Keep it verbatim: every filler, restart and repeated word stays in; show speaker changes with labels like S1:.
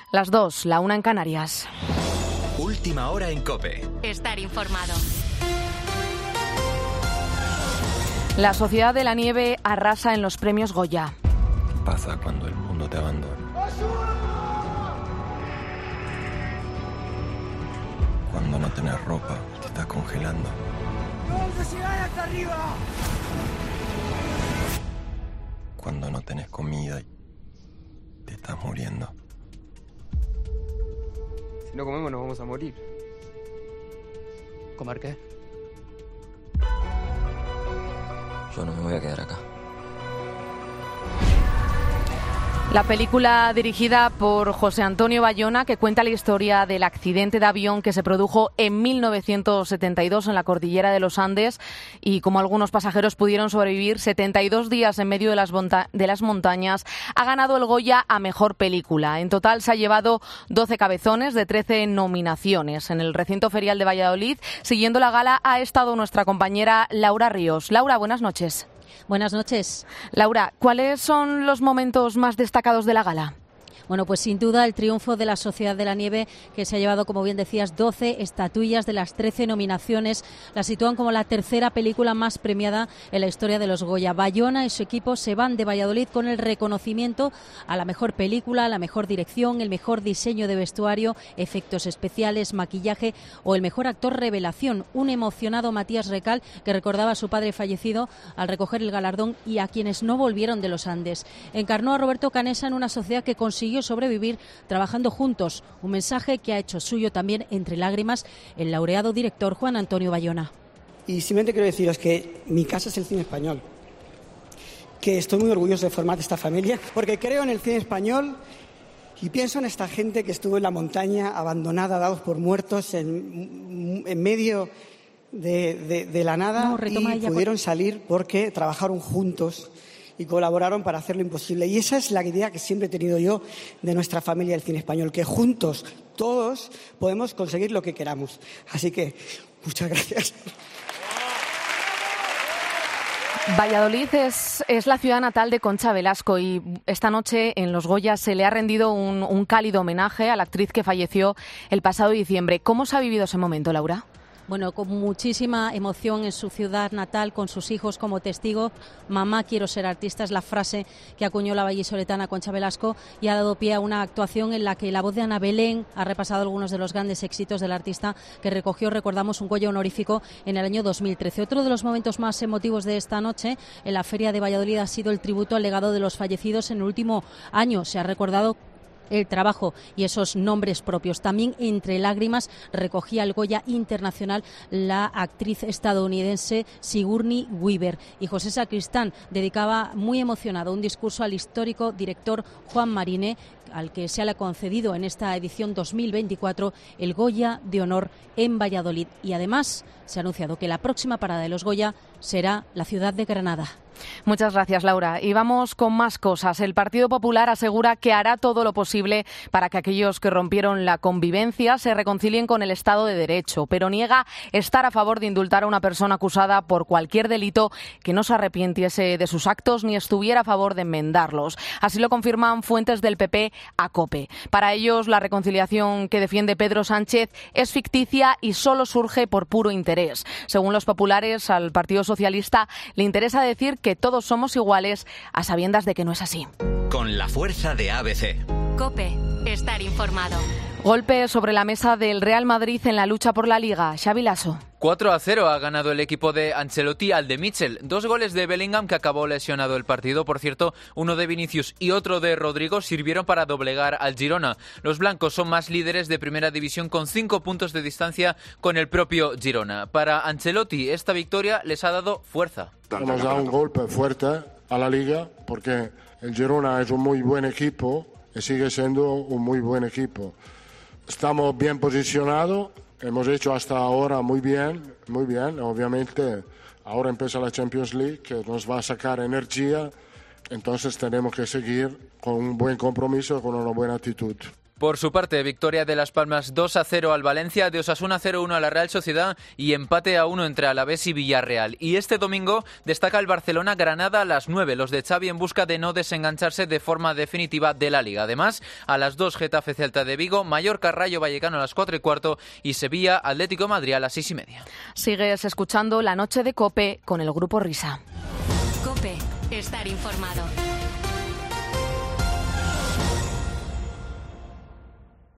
S1: Las dos, la una en Canarias.
S2: Última hora en COPE.
S3: Estar informado.
S1: La Sociedad de la Nieve arrasa en los premios Goya.
S4: ¿Qué pasa cuando el mundo te abandona? Cuando no tenés ropa, te estás congelando.
S5: ¡Vamos a llegar hasta arriba!
S4: Cuando no tenés comida y te estás muriendo.
S6: Si no comemos nos vamos a morir.
S7: ¿Comer qué?
S4: Yo no me voy a quedar acá.
S1: La película dirigida por José Antonio Bayona, que cuenta la historia del accidente de avión que se produjo en mil novecientos setenta y dos en la cordillera de los Andes y como algunos pasajeros pudieron sobrevivir setenta y dos días en medio de las, monta- de las montañas, ha ganado el Goya a Mejor Película. En total se ha llevado doce cabezones de trece nominaciones. En el recinto ferial de Valladolid, siguiendo la gala, ha estado nuestra compañera Laura Ríos. Laura, buenas noches.
S8: Buenas noches.
S1: Laura, ¿cuáles son los momentos más destacados de la gala?
S8: Bueno, pues sin duda el triunfo de la Sociedad de la Nieve, que se ha llevado, como bien decías, doce estatuillas de las trece nominaciones. La sitúan como la tercera película más premiada en la historia de los Goya. Bayona y su equipo se van de Valladolid con el reconocimiento a la mejor película, a la mejor dirección, el mejor diseño de vestuario, efectos especiales, maquillaje o el mejor actor revelación. Un emocionado Matías Recal, que recordaba a su padre fallecido al recoger el galardón y a quienes no volvieron de los Andes. Encarnó a Roberto Canessa en una sociedad que consiguió sobrevivir trabajando juntos, un mensaje que ha hecho suyo también entre lágrimas el laureado director Juan Antonio Bayona.
S9: Y simplemente quiero deciros que mi casa es el cine español, que estoy muy orgulloso de formar esta familia, porque creo en el cine español y pienso en esta gente que estuvo en la montaña, abandonada, dados por muertos, en, en medio de, de, de la nada,
S8: no,
S9: y pudieron
S8: por...
S9: salir porque trabajaron juntos y colaboraron para hacer lo imposible. Y esa es la idea que siempre he tenido yo de nuestra familia del cine español, que juntos, todos, podemos conseguir lo que queramos. Así que, muchas gracias.
S1: Valladolid es, es la ciudad natal de Concha Velasco y esta noche en los Goya se le ha rendido un, un cálido homenaje a la actriz que falleció el pasado diciembre. ¿Cómo se ha vivido ese momento, Laura?
S8: Bueno, con muchísima emoción en su ciudad natal, con sus hijos como testigos. Mamá, quiero ser artista, es la frase que acuñó la vallisoletana Concha Velasco y ha dado pie a una actuación en la que la voz de Ana Belén ha repasado algunos de los grandes éxitos del artista, que recogió, recordamos, un Goya honorífico en el año dos mil trece. Otro de los momentos más emotivos de esta noche en la Feria de Valladolid ha sido el tributo al legado de los fallecidos en el último año. Se ha recordado el trabajo y esos nombres propios. También entre lágrimas recogía el Goya Internacional la actriz estadounidense Sigourney Weaver. Y José Sacristán dedicaba muy emocionado un discurso al histórico director Juan Mariné, al que se le ha concedido en esta edición dos mil veinticuatro el Goya de Honor en Valladolid. Y además se ha anunciado que la próxima parada de los Goya será la ciudad de Granada.
S1: Muchas gracias, Laura. Y vamos con más cosas. El Partido Popular asegura que hará todo lo posible para que aquellos que rompieron la convivencia se reconcilien con el Estado de Derecho, pero niega estar a favor de indultar a una persona acusada por cualquier delito que no se arrepintiese de sus actos ni estuviera a favor de enmendarlos. Así lo confirman fuentes del P P a COPE. Para ellos, la reconciliación que defiende Pedro Sánchez es ficticia y solo surge por puro interés. Según los populares, al Partido Socialista le interesa decir que todos somos iguales a sabiendas de que no es así.
S2: Con la fuerza de A B C.
S3: COPE. Estar informado.
S1: Golpe sobre la mesa del Real Madrid en la lucha por la Liga. Xavi Lasso.
S10: cuatro a cero ha ganado el equipo de Ancelotti al de Mitchell. Dos goles de Bellingham, que acabó lesionado el partido. Por cierto, uno de Vinicius y otro de Rodrigo sirvieron para doblegar al Girona. Los blancos son más líderes de primera división con cinco puntos de distancia con el propio Girona. Para Ancelotti, esta victoria les ha dado fuerza.
S11: Hemos dado un golpe fuerte a la Liga porque el Girona es un muy buen equipo y sigue siendo un muy buen equipo. Estamos bien posicionados, hemos hecho hasta ahora muy bien, muy bien. Obviamente ahora empieza la Champions League, que nos va a sacar energía, entonces tenemos que seguir con un buen compromiso, con una buena actitud.
S10: Por su parte, victoria de Las Palmas dos a cero al Valencia, de Osasuna cero uno a la Real Sociedad y empate a uno entre Alavés y Villarreal. Y este domingo destaca el Barcelona-Granada a las nueve, los de Xavi en busca de no desengancharse de forma definitiva de la Liga. Además, a las dos Getafe Celta de Vigo, Mallorca Rayo Vallecano a las cuatro y cuarto y Sevilla Atlético de Madrid a las seis y media.
S1: Sigues escuchando La Noche de COPE con el Grupo Risa.
S3: COPE, estar informado.